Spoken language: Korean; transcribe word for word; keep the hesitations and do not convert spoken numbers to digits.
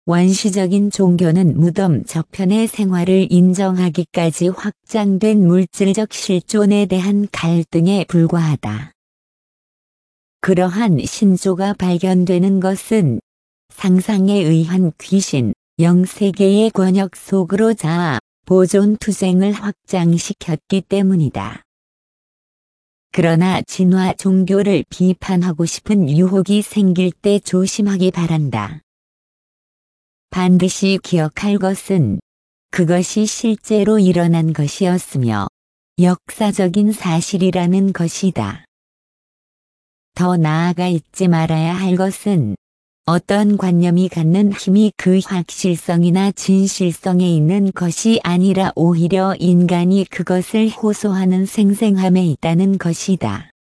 원시적인 종교는 무덤 저편의 생활을 인정하기까지 확장된 물질적 실존에 대한 갈등에 불과하다. 그러한 신조가 발견되는 것은 상상에 의한 귀신, 영세계의 권역 속으로 자아, 보존 투쟁을 확장시켰기 때문이다. 그러나 진화 종교를 비판하고 싶은 유혹이 생길 때 조심하기 바란다. 반드시 기억할 것은 그것이 실제로 일어난 것이었으며 역사적인 사실이라는 것이다. 더 나아가 잊지 말아야 할 것은 어떤 관념이 갖는 힘이 그 확실성이나 진실성에 있는 것이 아니라 오히려 인간이 그것을 호소하는 생생함에 있다는 것이다.